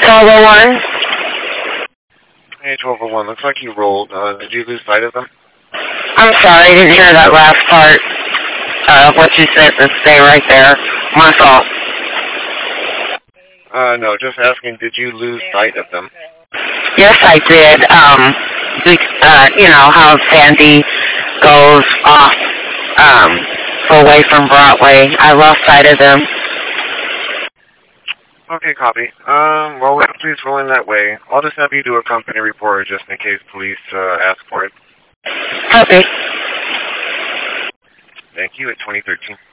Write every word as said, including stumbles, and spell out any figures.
twelve oh one. Hey, twelve oh one. Looks like you rolled. Uh, did you lose sight of them? I'm sorry, I didn't hear that last part of what you said. To stay right there. My fault. Uh, no, just asking, did you lose sight of them? Yes, I did. Um, we, uh, you know, how Sandy goes off, um, away from Broadway. I lost sight of them. Okay, copy. Um, well, please roll in that way. I'll just have you do a company report just in case police uh, ask for it. Copy. Thank you, at twenty thirteen.